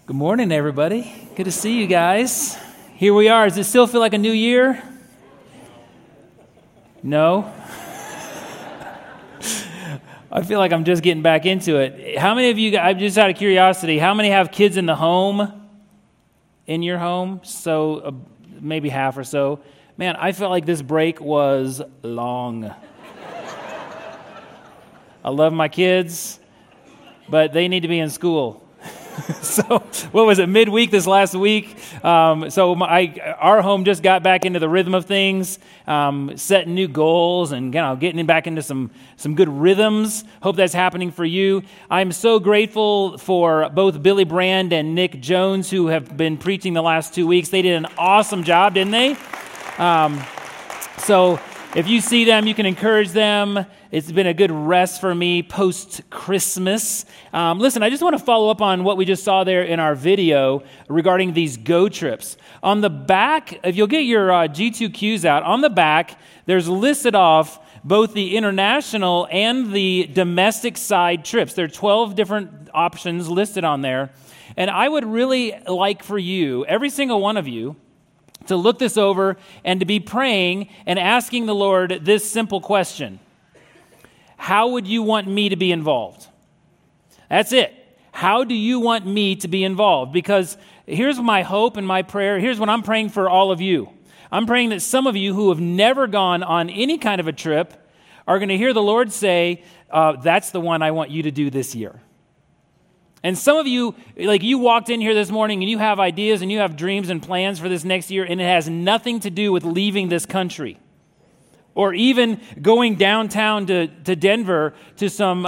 Good morning, everybody. Good to see you guys. Here we are. Does it still feel like a new year? No? I feel like I'm just getting back into it. How many of you, I'm just out of curiosity, how many have kids in the home, in your home? So maybe half or so. Man, I felt like this break was long. I love my kids, but they need to be in school. So, what was it, midweek this last week? Our home just got back into the rhythm of things, setting new goals and getting back into some good rhythms. Hope that's happening for you. I'm so grateful for both Billy Brand and Nick Jones, who have been preaching the last 2 weeks. They did an awesome job, didn't they? So if you see them, you can encourage them. It's been a good rest for me post-Christmas. Listen, I just want to follow up on what we just saw there in our video regarding these Go trips. On the back, if you'll get your G2Qs out, on the back, there's listed off both the international and the domestic side trips. There are 12 different options listed on there. And I would really like for you, every single one of you, to look this over and to be praying and asking the Lord this simple question. How would you want me to be involved? That's it. How do you want me to be involved? Because here's my hope and my prayer. Here's what I'm praying for all of you. I'm praying that some of you who have never gone on any kind of a trip are going to hear the Lord say, that's the one I want you to do this year. And some of you, like you walked in here this morning and you have ideas and you have dreams and plans for this next year, and it has nothing to do with leaving this country or even going downtown to Denver to some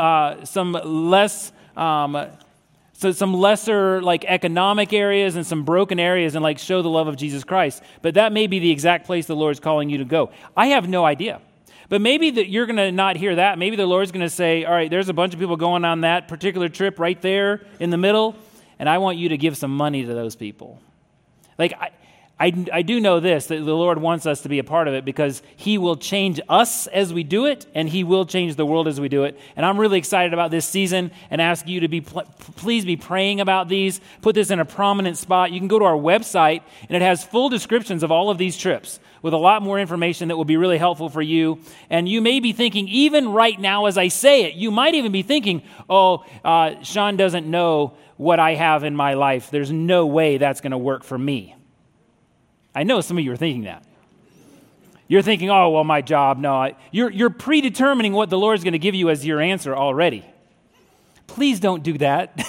lesser like economic areas and some broken areas and like show the love of Jesus Christ. But that may be the exact place the Lord's calling you to go. I have no idea. But maybe that you're going to not hear that. Maybe the Lord's going to say, all right, there's a bunch of people going on that particular trip right there in the middle, and I want you to give some money to those people. Like, I do know this, that the Lord wants us to be a part of it because He will change us as we do it, and He will change the world as we do it. And I'm really excited about this season and ask you to please be praying about these. Put this in a prominent spot. You can go to our website, and it has full descriptions of all of these trips with a lot more information that will be really helpful for you. And you may be thinking, even right now as I say it, you might even be thinking, Sean doesn't know what I have in my life. There's no way that's going to work for me. I know some of you are thinking that. You're thinking, my job. No, you're predetermining what the Lord's going to give you as your answer already. Please don't do that.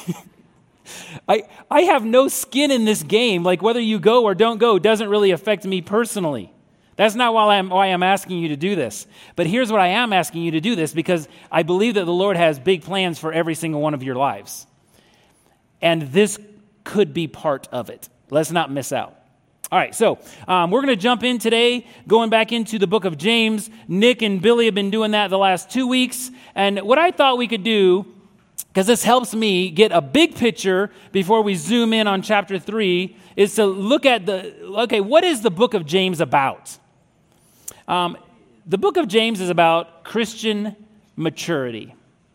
I have no skin in this game. Like whether you go or don't go doesn't really affect me personally. That's not why I'm asking you to do this. But here's what I am asking you to do this because I believe that the Lord has big plans for every single one of your lives. And this could be part of it. Let's not miss out. All right, so we're going to jump in today, going back into the book of James. Nick and Billy have been doing that the last 2 weeks. And what I thought we could do, because this helps me get a big picture before we zoom in on chapter 3, is to look at what is the book of James about? The book of James is about Christian maturity.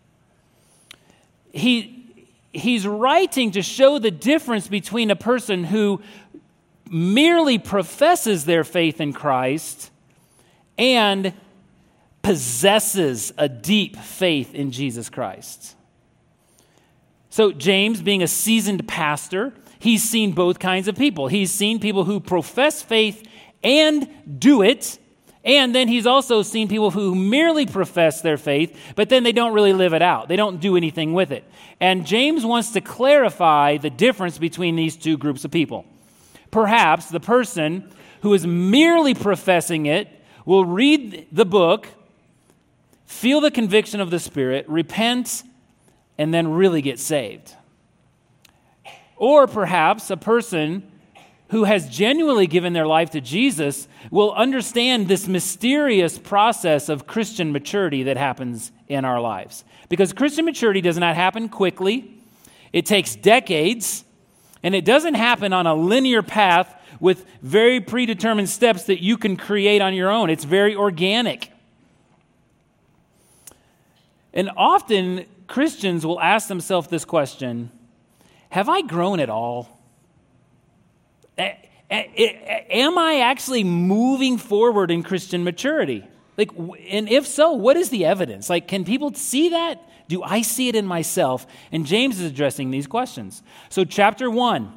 He's writing to show the difference between a person who merely professes their faith in Christ and possesses a deep faith in Jesus Christ. So James, being a seasoned pastor, he's seen both kinds of people. He's seen people who profess faith and do it, and then he's also seen people who merely profess their faith, but then they don't really live it out. They don't do anything with it. And James wants to clarify the difference between these two groups of people. Perhaps the person who is merely professing it will read the book, feel the conviction of the Spirit, repent, and then really get saved. Or perhaps a person who has genuinely given their life to Jesus will understand this mysterious process of Christian maturity that happens in our lives. Because Christian maturity does not happen quickly. It takes decades. And it doesn't happen on a linear path with very predetermined steps that you can create on your own. It's very organic. And often Christians will ask themselves this question, have I grown at all? Am I actually moving forward in Christian maturity? Like, and if so, what is the evidence? Like, can people see that? Do I see it in myself? And James is addressing these questions. So chapter 1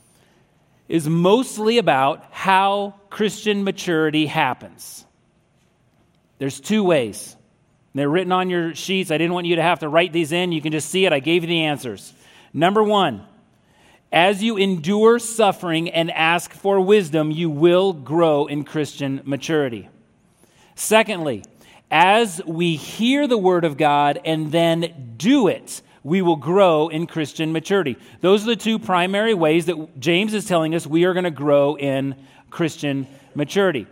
is mostly about how Christian maturity happens. There's 2 ways. They're written on your sheets. I didn't want you to have to write these in. You can just see it. I gave you the answers. Number 1, as you endure suffering and ask for wisdom, you will grow in Christian maturity. Secondly, as we hear the word of God and then do it, we will grow in Christian maturity. Those are the 2 primary ways that James is telling us we are going to grow in Christian maturity.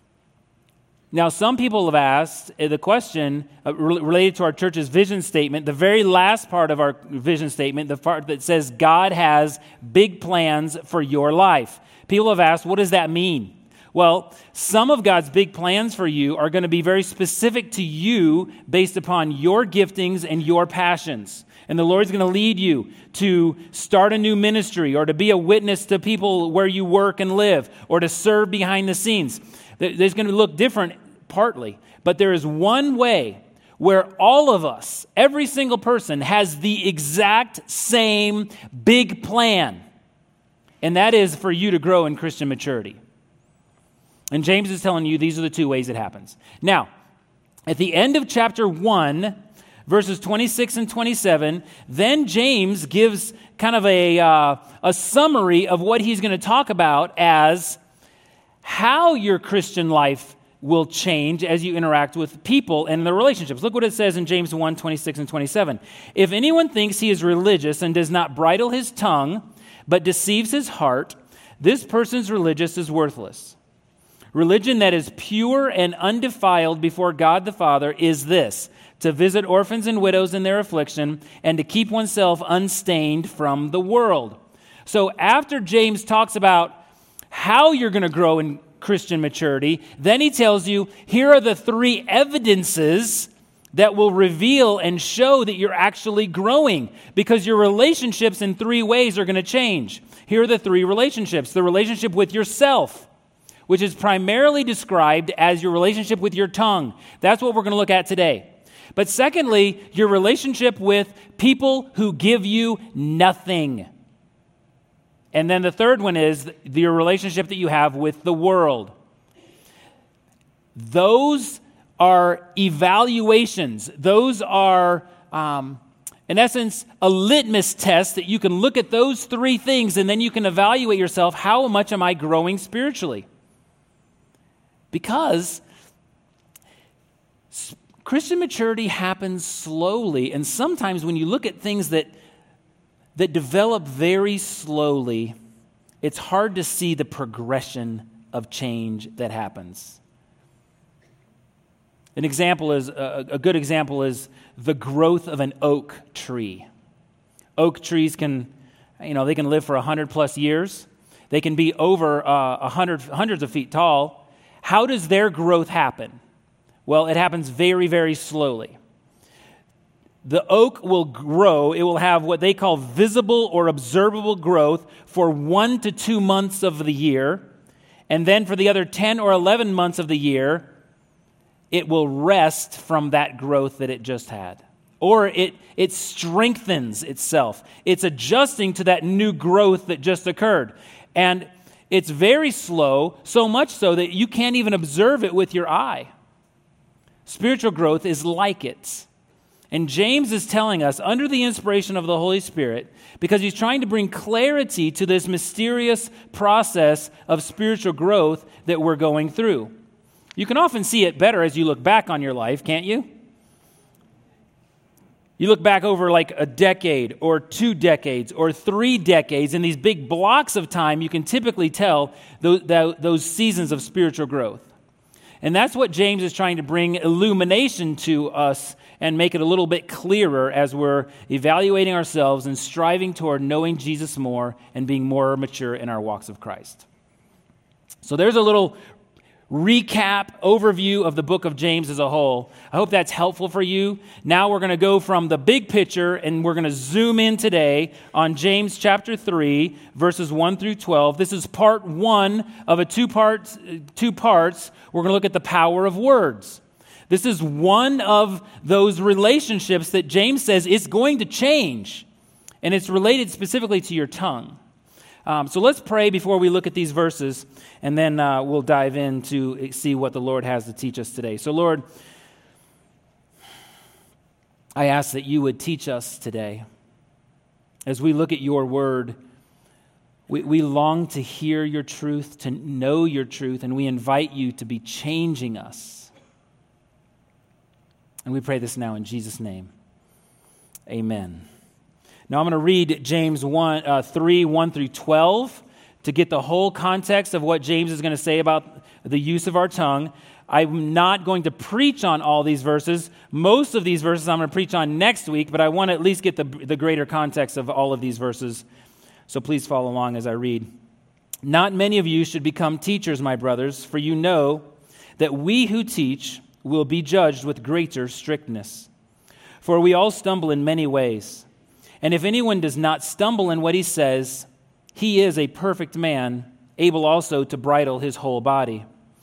Now, some people have asked the question related to our church's vision statement, the very last part of our vision statement, the part that says God has big plans for your life. People have asked, what does that mean? Well, some of God's big plans for you are going to be very specific to you based upon your giftings and your passions. And the Lord's going to lead you to start a new ministry or to be a witness to people where you work and live or to serve behind the scenes. There's going to look different partly, but there is one way where all of us, every single person, has the exact same big plan, and that is for you to grow in Christian maturity. And James is telling you these are the 2 ways it happens. Now, at the end of chapter 1, verses 26 and 27, then James gives kind of a summary of what he's going to talk about as how your Christian life will change as you interact with people and their relationships. Look what it says in James 1, 26 and 27. If anyone thinks he is religious and does not bridle his tongue, but deceives his heart, this person's religious is worthless. Religion that is pure and undefiled before God the Father is this: to visit orphans and widows in their affliction and to keep oneself unstained from the world. So after James talks about how you're going to grow in Christian maturity, then he tells you, here are the 3 evidences that will reveal and show that you're actually growing, because your relationships in 3 ways are going to change. Here are the 3 relationships. The relationship with yourself, which is primarily described as your relationship with your tongue. That's what we're going to look at today. But secondly, your relationship with people who give you nothing. And then the third one is your relationship that you have with the world. Those are evaluations. Those are, in essence, a litmus test that you can look at those 3 things and then you can evaluate yourself. How much am I growing spiritually? Because Christian maturity happens slowly, and sometimes when you look at things that develop very slowly, it's hard to see the progression of change that happens. An example is a good example is the growth of an oak tree. Oak trees can, they can live for 100+ years. They can be over hundreds of feet tall. How does their growth happen? Well, it happens very, very slowly. The oak will grow. It will have what they call visible or observable growth for 1 to 2 months of the year. And then for the other 10 or 11 months of the year, it will rest from that growth that it just had. Or it strengthens itself. It's adjusting to that new growth that just occurred. And it's very slow, so much so that you can't even observe it with your eye. Spiritual growth is like it. And James is telling us, under the inspiration of the Holy Spirit, because he's trying to bring clarity to this mysterious process of spiritual growth that we're going through. You can often see it better as you look back on your life, can't you? You look back over like a decade or 2 decades or 3 decades, in these big blocks of time, you can typically tell those seasons of spiritual growth. And that's what James is trying to bring illumination to us and make it a little bit clearer as we're evaluating ourselves and striving toward knowing Jesus more and being more mature in our walks of Christ. So there's a little recap, overview of the book of James as a whole. I hope that's helpful for you. Now we're going to go from the big picture and we're going to zoom in today on James chapter 3, verses 1 through 12. This is part one of two parts. We're going to look at the power of words. This is one of those relationships that James says is going to change, and it's related specifically to your tongue. So let's pray before we look at these verses, and then we'll dive in to see what the Lord has to teach us today. So Lord, I ask that you would teach us today. As we look at your word, we long to hear your truth, to know your truth, and we invite you to be changing us. And we pray this now in Jesus' name. Amen. Now I'm going to read James 3, 1 through 12 to get the whole context of what James is going to say about the use of our tongue. I'm not going to preach on all these verses. Most of these verses I'm going to preach on next week, but I want to at least get the greater context of all of these verses. So please follow along as I read. Not many of you should become teachers, my brothers, for you know that we who teach will be judged with greater strictness. For we all stumble in many ways. And if anyone does not stumble in what he says, he is a perfect man, able also to bridle his whole body.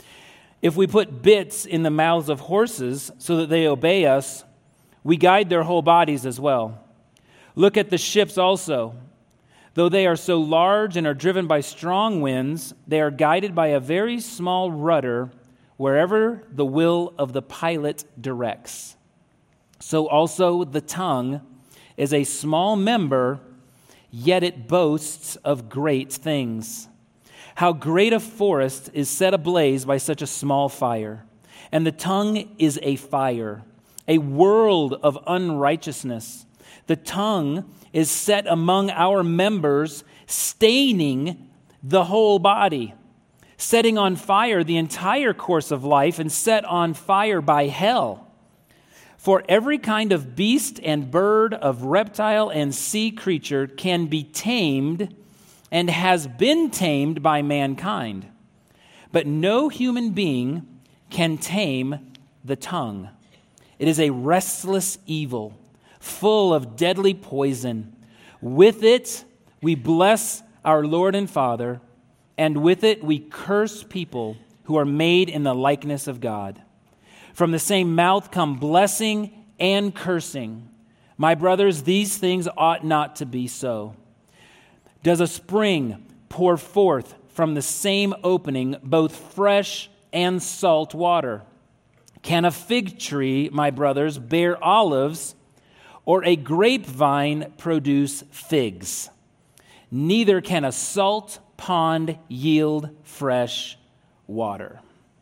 If we put bits in the mouths of horses so that they obey us, we guide their whole bodies as well. Look at the ships also. Though they are so large and are driven by strong winds, they are guided by a very small rudder wherever the will of the pilot directs. So also the tongue is a small member, yet it boasts of great things. How great a forest is set ablaze by such a small fire. And the tongue is a fire, a world of unrighteousness. The tongue is set among our members, staining the whole body, setting on fire the entire course of life, and set on fire by hell. For every kind of beast and bird, of reptile and sea creature can be tamed and has been tamed by mankind. But no human being can tame the tongue. It is a restless evil, full of deadly poison. With it we bless our Lord and Father, and with it we curse people who are made in the likeness of God. From the same mouth come blessing and cursing. My brothers, these things ought not to be so. Does a spring pour forth from the same opening both fresh and salt water? Can a fig tree, my brothers, bear olives, or a grapevine produce figs? Neither can a salt pond yield fresh water.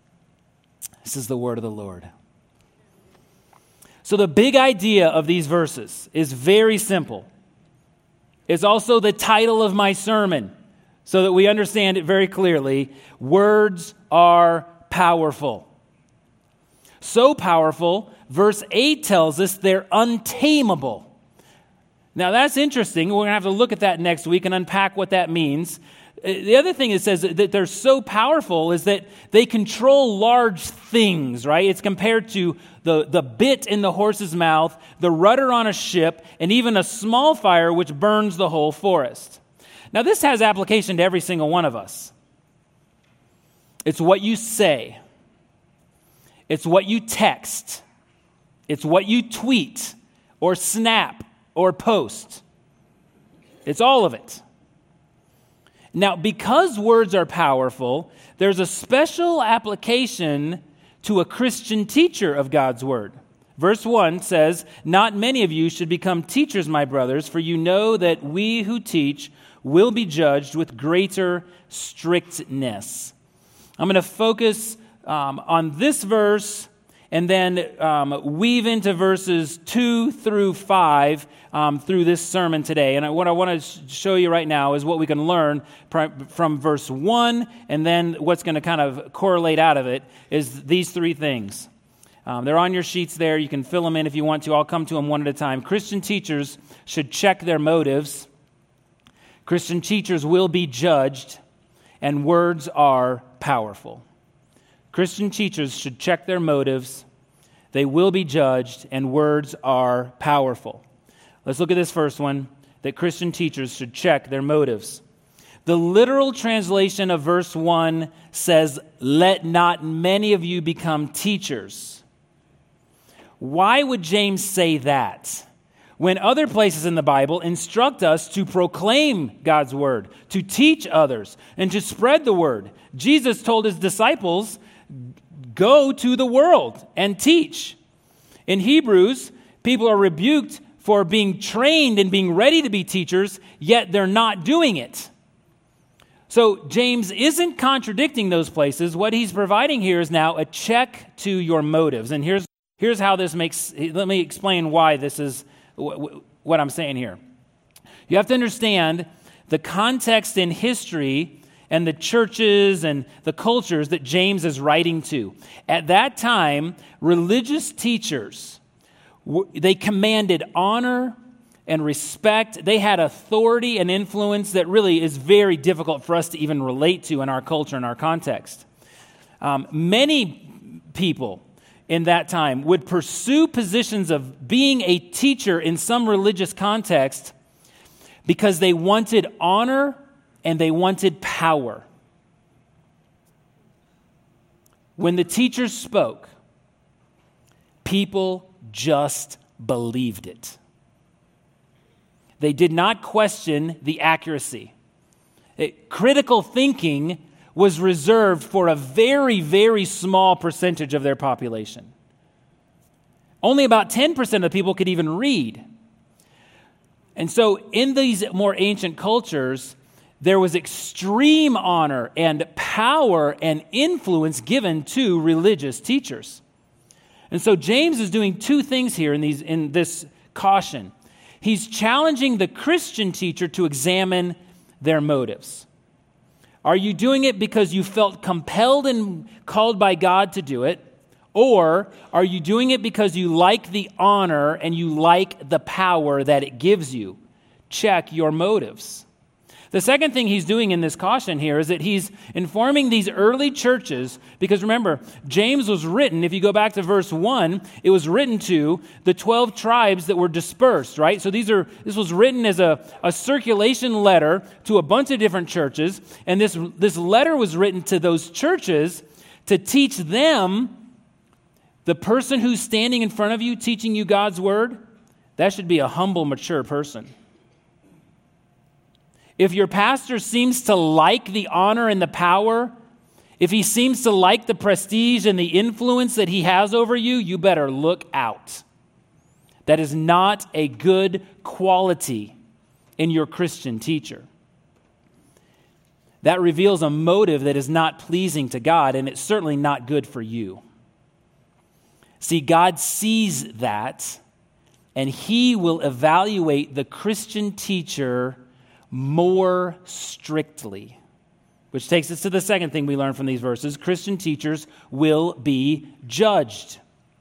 This is the word of the Lord. So the big idea of these verses is very simple. It's also the title of my sermon, so that we understand it very clearly. Words are powerful. So powerful, verse 8 tells us they're untamable. Now that's interesting. We're going to have to look at that next week and unpack what that means. The other thing it says that they're so powerful is that they control large things, right? It's compared to the bit in the horse's mouth, the rudder on a ship, and even a small fire which burns the whole forest. Now this has application to every single one of us. It's what you say. It's what you text. It's what you tweet or snap or post. It's all of it. Now, because words are powerful, there's a special application to a Christian teacher of God's word. Verse 1 says, "Not many of you should become teachers, my brothers, for you know that we who teach will be judged with greater strictness." I'm going to focus on this verse and then weave into verses 2 through 5 through this sermon today. And what I want to show you right now is what we can learn from verse 1, and then what's going to kind of correlate out of it is these three things. They're on your sheets there. You can fill them in if you want to. I'll come to them one at a time. Christian teachers should check their motives. Christian teachers will be judged, and words are powerful. Christian teachers should check their motives. They will be judged, and words are powerful. Let's look at this first one, that Christian teachers should check their motives. The literal translation of verse 1 says, "Let not many of you become teachers." Why would James say that when other places in the Bible instruct us to proclaim God's word, to teach others, and to spread the word? Jesus told his disciples, go to the world and teach. In Hebrews, people are rebuked for being trained and being ready to be teachers, yet they're not doing it. So James isn't contradicting those places. What he's providing here is now a check to your motives. And here's how this makes, let me explain why this is what I'm saying here. You have to understand the context in history and the churches and the cultures that James is writing to. At that time, religious teachers, they commanded honor and respect. They had authority and influence that really is very difficult for us to even relate to in our culture and our context. Many people in that time would pursue positions of being a teacher in some religious context because they wanted honor and they wanted power. When the teachers spoke, people just believed it. They did not question the accuracy. Critical thinking was reserved for a very, very small percentage of their population. Only about 10% of the people could even read. And so in these more ancient cultures, there was extreme honor and power and influence given to religious teachers. And so James is doing two things here in this caution. He's challenging the Christian teacher to examine their motives. Are you doing it because you felt compelled and called by God to do it? Or are you doing it because you like the honor and you like the power that it gives you? Check your motives. The second thing he's doing in this caution here is that he's informing these early churches, because remember, James was written, if you go back to verse 1, it was written to the 12 tribes that were dispersed, right? So this was written as a circulation letter to a bunch of different churches, and this letter was written to those churches to teach them, the person who's standing in front of you teaching you God's word, that should be a humble, mature person. If your pastor seems to like the honor and the power, if he seems to like the prestige and the influence that he has over you, you better look out. That is not a good quality in your Christian teacher. That reveals a motive that is not pleasing to God, and it's certainly not good for you. See, God sees that, and he will evaluate the Christian teacher more strictly. Which takes us to the second thing we learn from these verses. Christian teachers will be judged.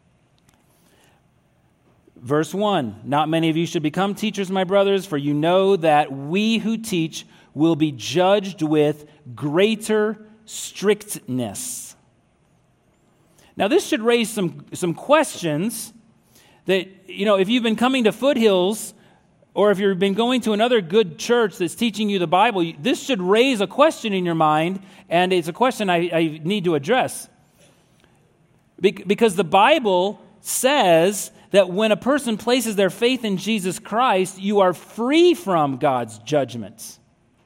Verse 1, not many of you should become teachers, my brothers, for you know that we who teach will be judged with greater strictness. Now this should raise some questions that, if you've been coming to Foothills, or if you've been going to another good church that's teaching you the Bible, this should raise a question in your mind, and it's a question I need to address. Because the Bible says that when a person places their faith in Jesus Christ, you are free from God's judgments.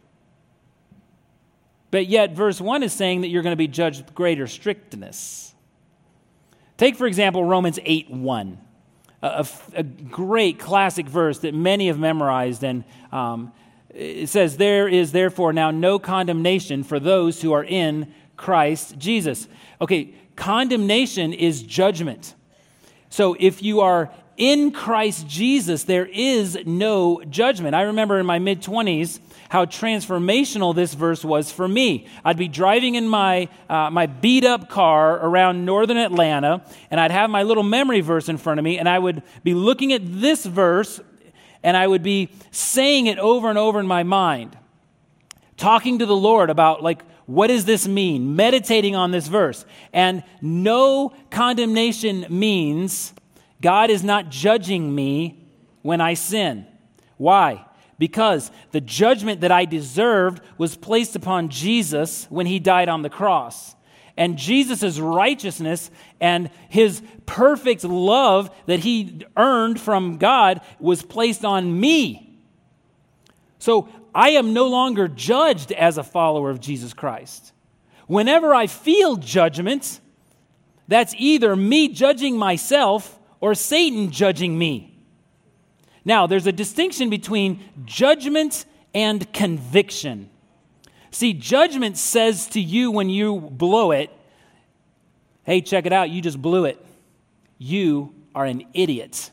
But yet, verse 1 is saying that you're going to be judged with greater strictness. Take, for example, Romans 8:1. A great classic verse that many have memorized, and it says, there is therefore now no condemnation for those who are in Christ Jesus. Okay, condemnation is judgment. So if you are in Christ Jesus, there is no judgment. I remember in my mid-20s how transformational this verse was for me. I'd be driving in my beat-up car around northern Atlanta, and I'd have my little memory verse in front of me, and I would be looking at this verse, and I would be saying it over and over in my mind. talking to the Lord about, like, what does this mean? Meditating on this verse. And no condemnation means God is not judging me when I sin. Why? Because the judgment that I deserved was placed upon Jesus when he died on the cross. And Jesus' righteousness and his perfect love that he earned from God was placed on me. So I am no longer judged as a follower of Jesus Christ. Whenever I feel judgment, that's either me judging myself or Satan judging me. Now, there's a distinction between judgment and conviction. See, judgment says to you when you blow it, hey, check it out, you just blew it. You are an idiot.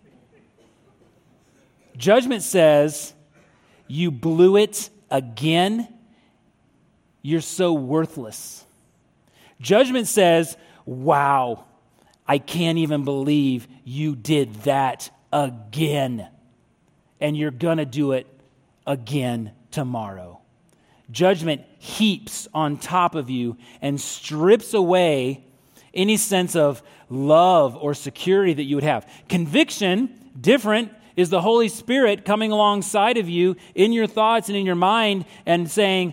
Judgment says, you blew it again. You're so worthless. Judgment says, wow, I can't even believe you did that again. And you're going to do it again tomorrow. Judgment heaps on top of you and strips away any sense of love or security that you would have. Conviction, different, is the Holy Spirit coming alongside of you in your thoughts and in your mind and saying,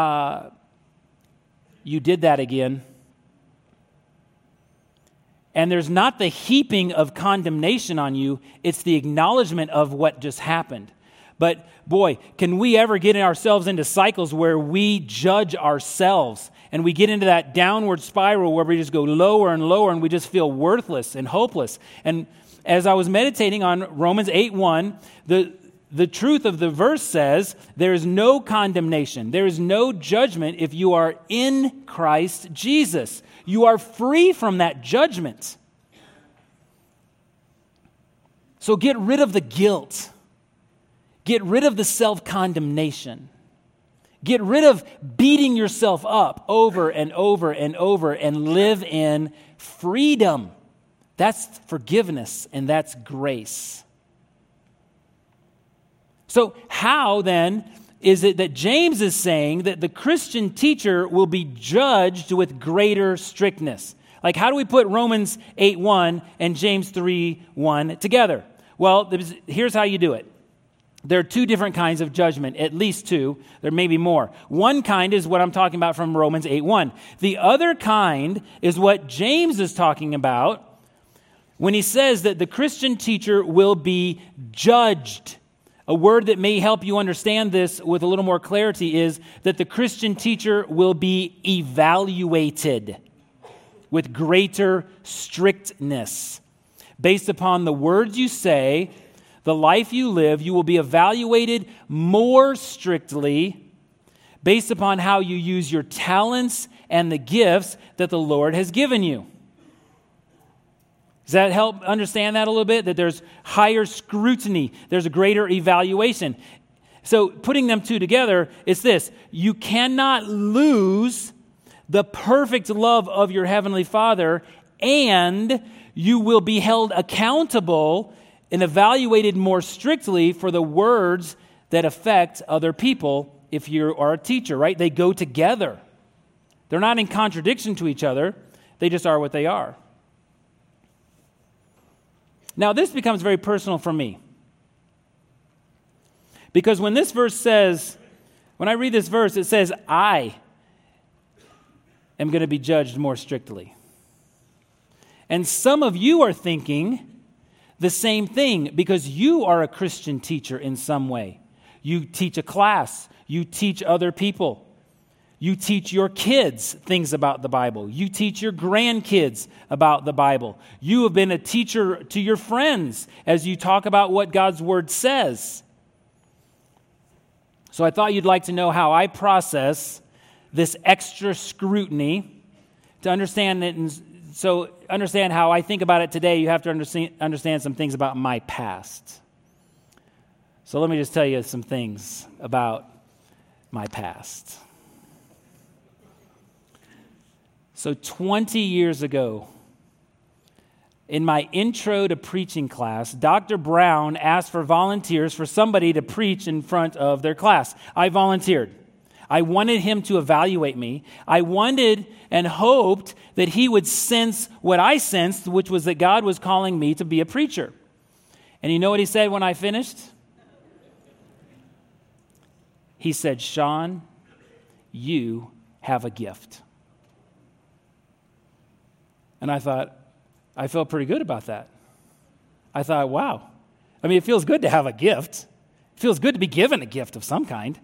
you did that again. And there's not the heaping of condemnation on you, it's the acknowledgement of what just happened. But boy, can we ever get ourselves into cycles where we judge ourselves and we get into that downward spiral where we just go lower and lower and we just feel worthless and hopeless. And as I was meditating on Romans 8:1, the truth of the verse says there is no condemnation, there is no judgment if you are in Christ Jesus. You are free from that judgment. So get rid of the guilt. Get rid of the self-condemnation. Get rid of beating yourself up over and over and over and live in freedom. That's forgiveness and that's grace. So how then is it that James is saying that the Christian teacher will be judged with greater strictness? Like, how do we put Romans 8:1 and James 3:1 together? Well, here's how you do it. There are two different kinds of judgment, at least two. There may be more. One kind is what I'm talking about from Romans 8:1. The other kind is what James is talking about when he says that the Christian teacher will be judged. A word that may help you understand this with a little more clarity is that the Christian teacher will be evaluated with greater strictness. Based upon the words you say, the life you live, you will be evaluated more strictly based upon how you use your talents and the gifts that the Lord has given you. Does that help understand that a little bit? That there's higher scrutiny, there's a greater evaluation. So putting them two together, it's this: you cannot lose the perfect love of your Heavenly Father, and you will be held accountable and evaluated more strictly for the words that affect other people if you are a teacher, right? They go together. They're not in contradiction to each other. They just are what they are. Now, this becomes very personal for me. Because when this verse says, when I read this verse, it says, I am going to be judged more strictly. And some of you are thinking the same thing because you are a Christian teacher in some way. You teach a class. You teach other people. You teach your kids things about the Bible. You teach your grandkids about the Bible. You have been a teacher to your friends as you talk about what God's Word says. So I thought you'd like to know how I process this extra scrutiny to understand it. And so understand how I think about it today, you have to understand some things about my past. So let me just tell you some things about my past. So 20 years ago, in my intro to preaching class, Dr. Brown asked for volunteers for somebody to preach in front of their class. I volunteered. I wanted him to evaluate me. I wanted and hoped that he would sense what I sensed, which was that God was calling me to be a preacher. And you know what he said when I finished? He said, Sean, you have a gift. And I thought, I felt pretty good about that. I thought, wow. I mean, it feels good to have a gift. It feels good to be given a gift of some kind.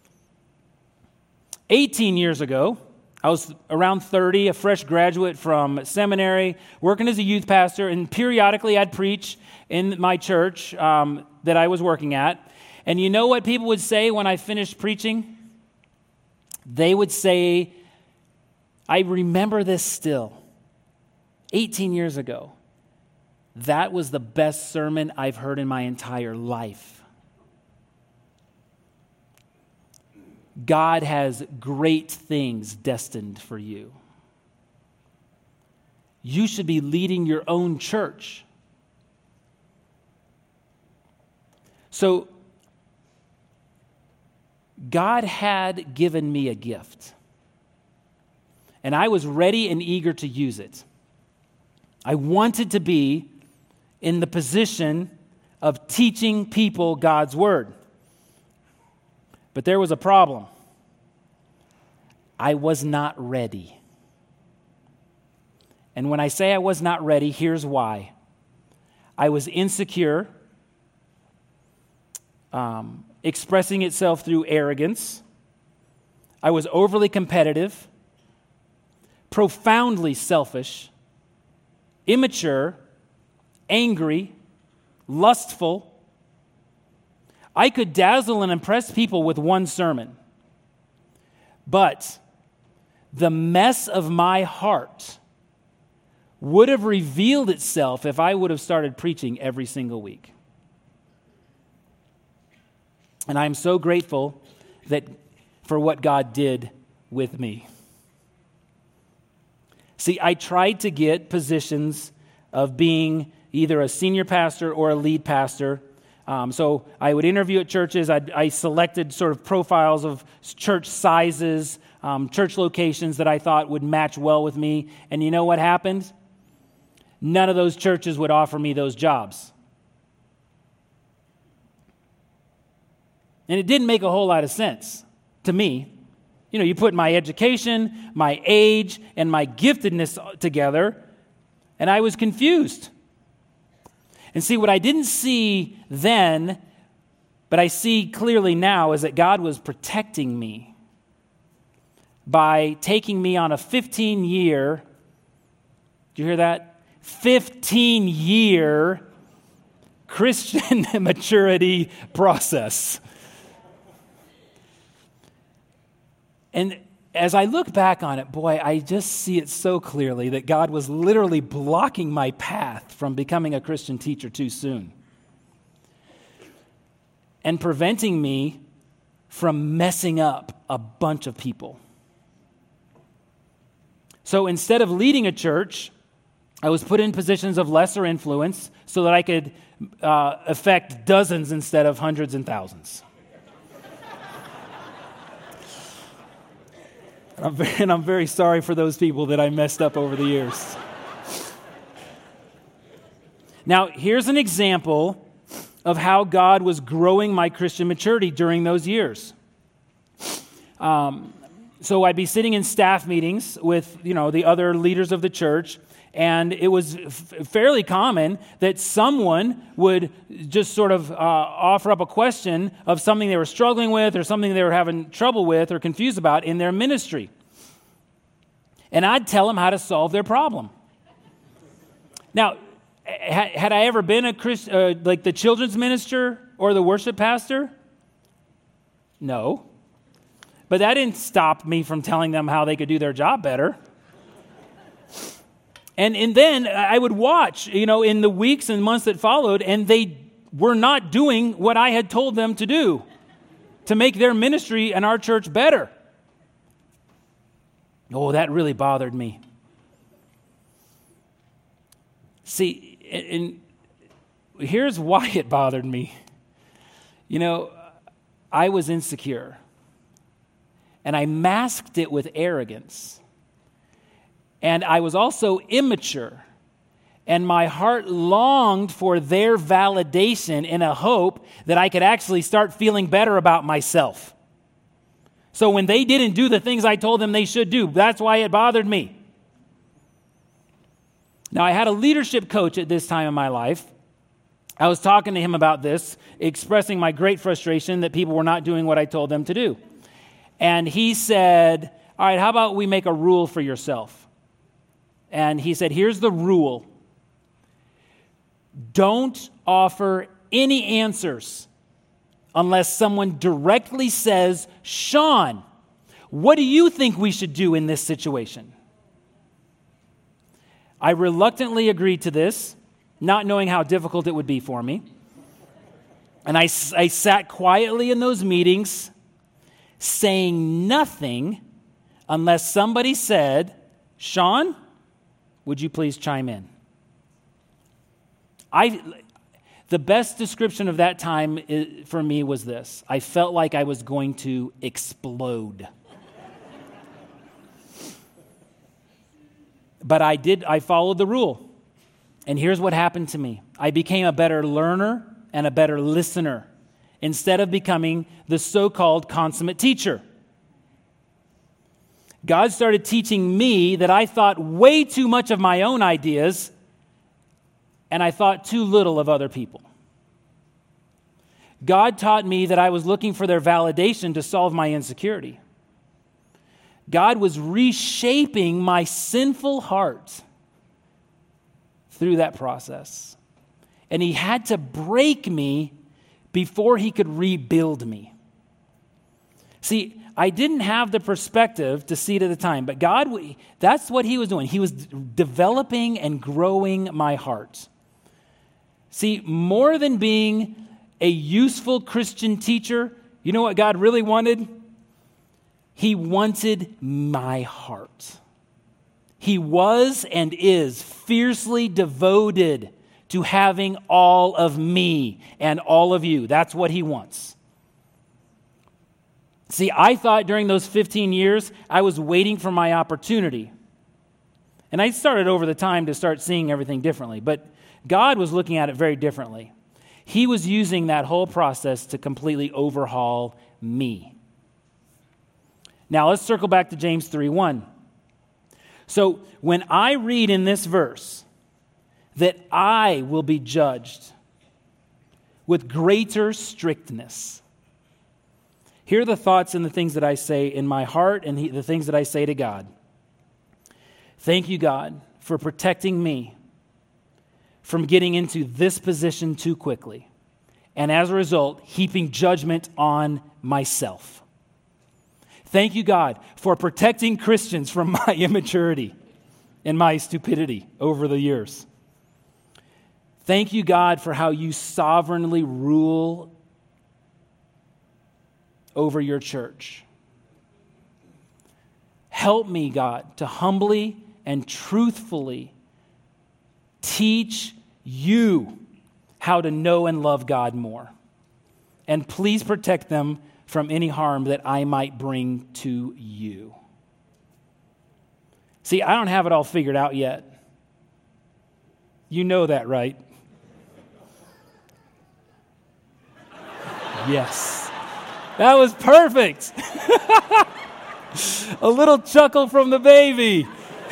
18 years ago, I was around 30, a fresh graduate from seminary, working as a youth pastor, and periodically I'd preach in my church that I was working at. And you know what people would say when I finished preaching? They would say, I remember this still. 18 years ago, that was the best sermon I've heard in my entire life. God has great things destined for you. You should be leading your own church. So, God had given me a gift, and I was ready and eager to use it. I wanted to be in the position of teaching people God's word. But there was a problem. I was not ready. And when I say I was not ready, here's why. I was insecure, expressing itself through arrogance. I was overly competitive, profoundly selfish, immature, angry, lustful. I could dazzle and impress people with one sermon. But the mess of my heart would have revealed itself if I would have started preaching every single week. And I'm so grateful for what God did with me. See, I tried to get positions of being either a senior pastor or a lead pastor. So I would interview at churches. I selected sort of profiles of church sizes, church locations that I thought would match well with me. And you know what happened? None of those churches would offer me those jobs. And it didn't make a whole lot of sense to me. You know, you put my education, my age, and my giftedness together, and I was confused. And see, what I didn't see then, but I see clearly now, is that God was protecting me by taking me on a 15-year, did you hear that? 15-year Christian maturity process. And as I look back on it, boy, I just see it so clearly that God was literally blocking my path from becoming a Christian teacher too soon and preventing me from messing up a bunch of people. So instead of leading a church, I was put in positions of lesser influence so that I could affect dozens instead of hundreds and thousands. And I'm very sorry for those people that I messed up over the years. Now, here's an example of how God was growing my Christian maturity during those years. So I'd be sitting in staff meetings with, the other leaders of the church, and it was fairly common that someone would just sort of offer up a question of something they were struggling with or something they were having trouble with or confused about in their ministry. And I'd tell them how to solve their problem. Now, had I ever been a Christian, like the children's minister or the worship pastor? No. But that didn't stop me from telling them how they could do their job better. And then I would watch, in the weeks and months that followed, and they were not doing what I had told them to do to make their ministry and our church better. Oh, that really bothered me. See, and here's why it bothered me. I was insecure. and I masked it with arrogance. And I was also immature, and my heart longed for their validation in a hope that I could actually start feeling better about myself. So when they didn't do the things I told them they should do, that's why it bothered me. Now, I had a leadership coach at this time in my life. I was talking to him about this, expressing my great frustration that people were not doing what I told them to do. And he said, all right, how about we make a rule for yourself? And he said, here's the rule. Don't offer any answers unless someone directly says, Sean, what do you think we should do in this situation? I reluctantly agreed to this, not knowing how difficult it would be for me. And I sat quietly in those meetings, saying nothing unless somebody said, Sean, would you please chime in? The best description of that time for me was this. I felt like I was going to explode. But I followed the rule. And here's what happened to me. I became a better learner and a better listener instead of becoming the so-called consummate teacher. God started teaching me that I thought way too much of my own ideas and I thought too little of other people. God taught me that I was looking for their validation to solve my insecurity. God was reshaping my sinful heart through that process. And he had to break me before he could rebuild me. See, I didn't have the perspective to see it at the time, but God, that's what he was doing. He was developing and growing my heart. See, more than being a useful Christian teacher, you know what God really wanted? He wanted my heart. He was and is fiercely devoted to having all of me and all of you. That's what he wants. See, I thought during those 15 years, I was waiting for my opportunity. And I started over the time to start seeing everything differently. But God was looking at it very differently. He was using that whole process to completely overhaul me. Now, let's circle back to James 3:1. So, when I read in this verse that I will be judged with greater strictness, here are the thoughts and the things that I say in my heart and the things that I say to God. Thank you, God, for protecting me from getting into this position too quickly, and as a result, heaping judgment on myself. Thank you, God, for protecting Christians from my immaturity and my stupidity over the years. Thank you, God, for how you sovereignly rule over your church. Help me, God, to humbly and truthfully teach you how to know and love God more. And please protect them from any harm that I might bring to you. See, I don't have it all figured out yet. You know that, right? Yes. That was perfect. A little chuckle from the baby.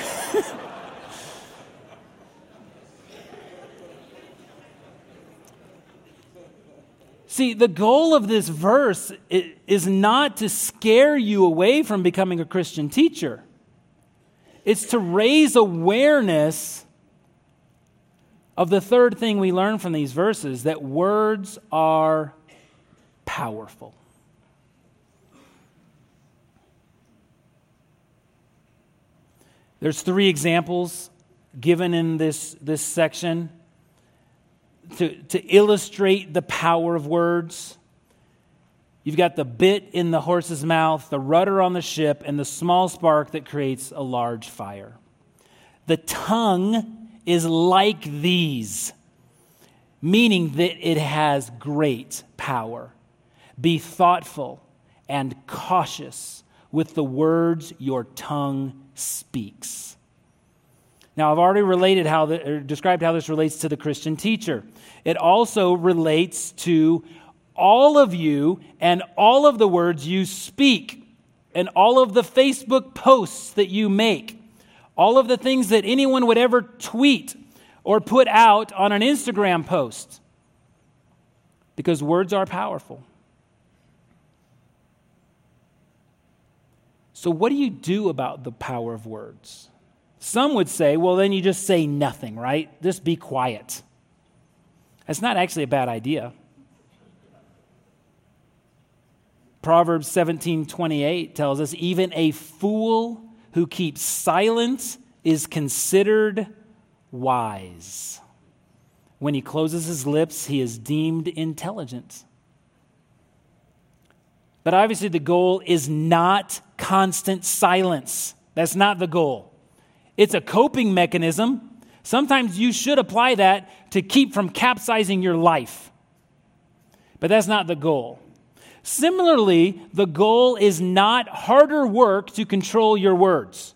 See, the goal of this verse is not to scare you away from becoming a Christian teacher. It's to raise awareness of the third thing we learn from these verses, that words are powerful. There's 3 examples given in this section to illustrate the power of words. You've got the bit in the horse's mouth, the rudder on the ship, and the small spark that creates a large fire. The tongue is like these, meaning that it has great power. Be thoughtful and cautious with the words your tongue speaks. Now, I've already described how this relates to the Christian teacher. It also relates to all of you and all of the words you speak and all of the Facebook posts that you make, all of the things that anyone would ever tweet or put out on an Instagram post, because words are powerful. So what do you do about the power of words? Some would say, well, then you just say nothing, right? Just be quiet. That's not actually a bad idea. Proverbs 17:28 tells us, even a fool who keeps silent is considered wise. When he closes his lips, he is deemed intelligent. But obviously the goal is not constant silence. That's not the goal. It's a coping mechanism. Sometimes you should apply that to keep from capsizing your life. But that's not the goal. Similarly, the goal is not harder work to control your words.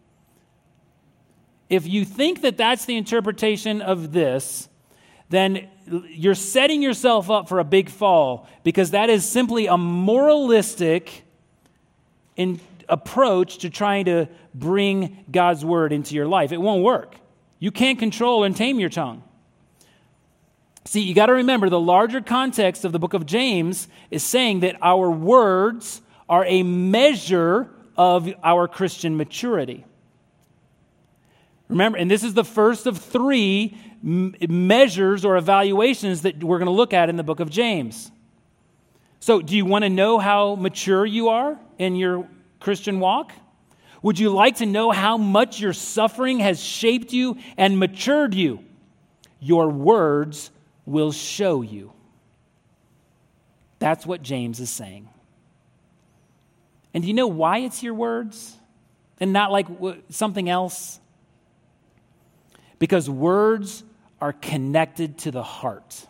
If you think that that's the interpretation of this, then you're setting yourself up for a big fall, because that is simply a moralistic approach to trying to bring God's word into your life. It won't work. You can't control and tame your tongue. See, you got to remember the larger context of the book of James is saying that our words are a measure of our Christian maturity. Remember, and this is the first of three measures or evaluations that we're going to look at in the book of James. So, do you want to know how mature you are in your Christian walk? Would you like to know how much your suffering has shaped you and matured you? Your words will show you. That's what James is saying. And do you know why it's your words and not like something else? Because words are connected to the heart.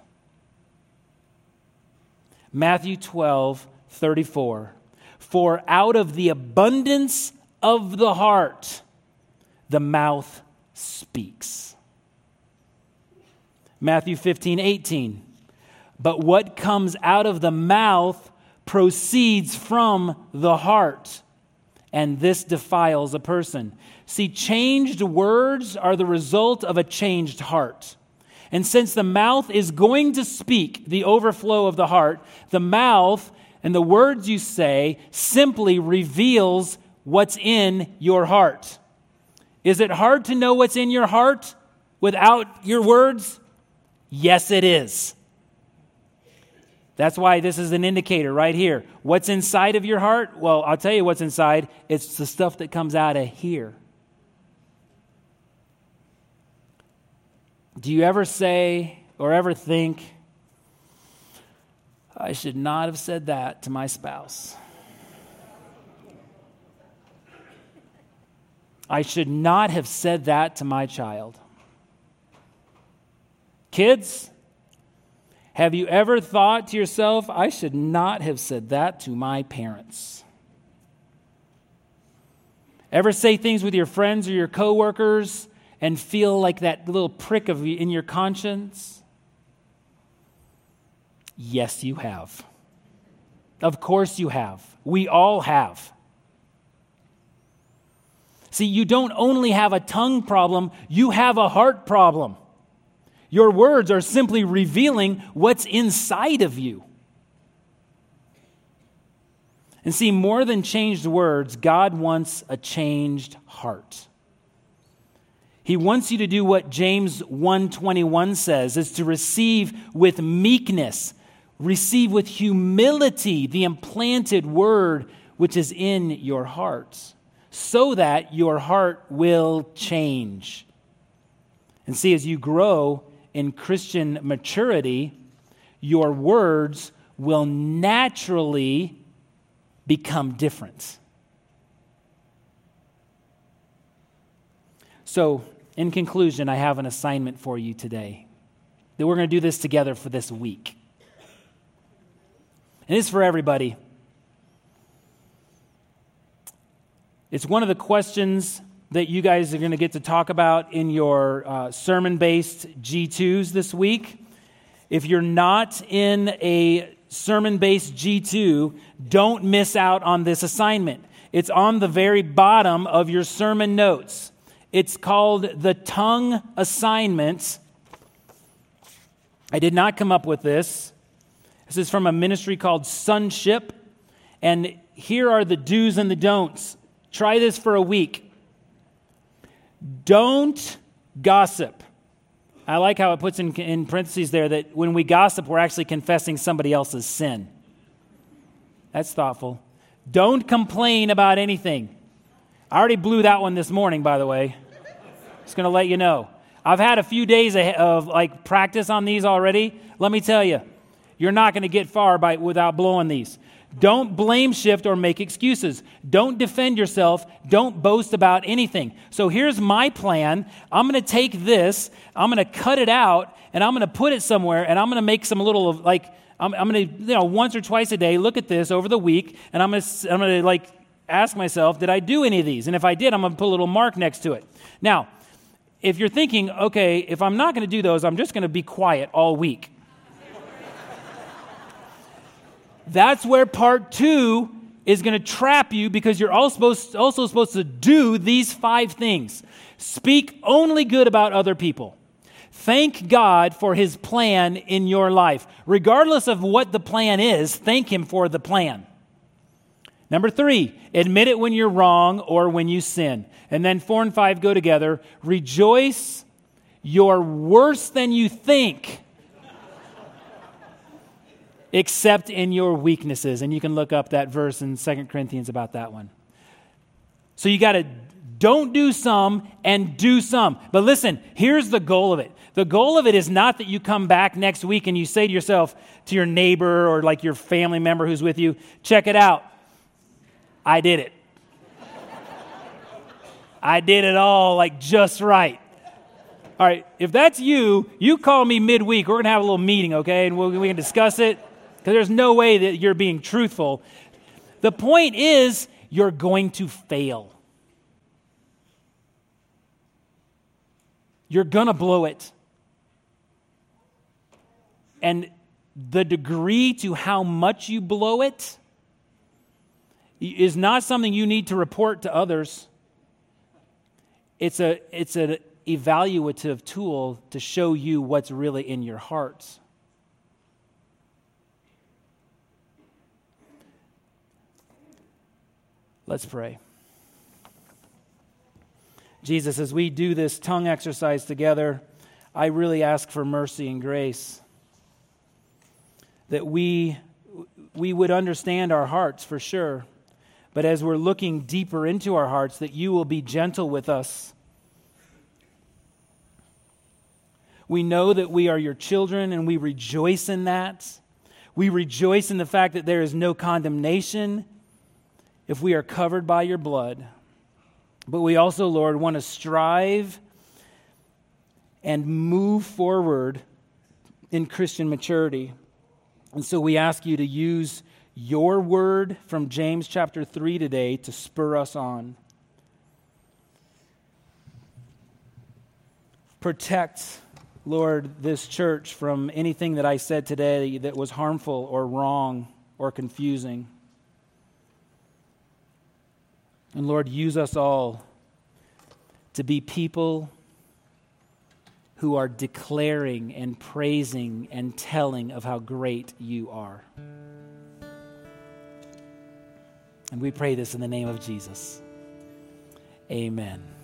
Matthew 12:34. For out of the abundance of the heart, the mouth speaks. Matthew 15:18. But what comes out of the mouth proceeds from the heart, and this defiles a person. See, changed words are the result of a changed heart. And since the mouth is going to speak the overflow of the heart, the mouth and the words you say simply reveals what's in your heart. Is it hard to know what's in your heart without your words? Yes, it is. That's why this is an indicator right here. What's inside of your heart? Well, I'll tell you what's inside. It's the stuff that comes out of here. Do you ever say or ever think, I should not have said that to my spouse? I should not have said that to my child. Kids, have you ever thought to yourself, I should not have said that to my parents? Ever say things with your friends or your coworkers and feel like that little prick in your conscience? Yes, you have. Of course you have. We all have. See, you don't only have a tongue problem, you have a heart problem. Your words are simply revealing what's inside of you. And see, more than changed words, God wants a changed heart. He wants you to do what James 1:21 says, is to receive with meekness, receive with humility the implanted word which is in your heart, so that your heart will change. And see, as you grow in Christian maturity, your words will naturally become different. So, in conclusion, I have an assignment for you today. That we're going to do this together for this week. And it's for everybody. It's one of the questions that you guys are going to get to talk about in your sermon-based G2s this week. If you're not in a sermon-based G2, don't miss out on this assignment. It's on the very bottom of your sermon notes. It's called the tongue assignment. I did not come up with this. This is from a ministry called Sonship. And here are the do's and the don'ts. Try this for a week. Don't gossip. I like how it puts in parentheses there that when we gossip, we're actually confessing somebody else's sin. That's thoughtful. Don't complain about anything. I already blew that one this morning, by the way. Just going to let you know. I've had a few days of practice on these already. Let me tell you, you're not going to get far without blowing these. Don't blame shift or make excuses. Don't defend yourself. Don't boast about anything. So here's my plan. I'm going to take this, I'm going to cut it out, and I'm going to put it somewhere, and I'm going to make some little, I'm going to, once or twice a day, look at this over the week, and I'm going to ask myself, did I do any of these? And if I did, I'm going to put a little mark next to it. Now, if you're thinking, okay, if I'm not going to do those, I'm just going to be quiet all week. That's where part 2 is going to trap you, because you're also supposed to do these 5 things. Speak only good about other people. Thank God for His plan in your life. Regardless of what the plan is, thank Him for the plan. Number 3, admit it when you're wrong or when you sin. And then 4 and 5 go together. Rejoice, you're worse than you think, except in your weaknesses. And you can look up that verse in 2 Corinthians about that one. So you got to don't do some and do some. But listen, here's the goal of it. The goal of it is not that you come back next week and you say to yourself, to your neighbor or your family member who's with you, check it out. I did it. I did it all just right. All right, if that's you, you call me midweek. We're going to have a little meeting, okay? And we can discuss it, because there's no way that you're being truthful. The point is, you're going to fail. You're going to blow it. And the degree to how much you blow it is not something you need to report to others. It's an evaluative tool to show you what's really in your hearts. Let's pray. Jesus, as we do this tongue exercise together, I really ask for mercy and grace, that we would understand our hearts for sure, but as we're looking deeper into our hearts, that you will be gentle with us. We know that we are your children, and we rejoice in that. We rejoice in the fact that there is no condemnation if we are covered by your blood. But we also, Lord, want to strive and move forward in Christian maturity. And so we ask you to use your word from James chapter 3 today to spur us on. Protect, Lord, this church from anything that I said today that was harmful or wrong or confusing. And Lord, use us all to be people who are declaring and praising and telling of how great you are. And we pray this in the name of Jesus. Amen.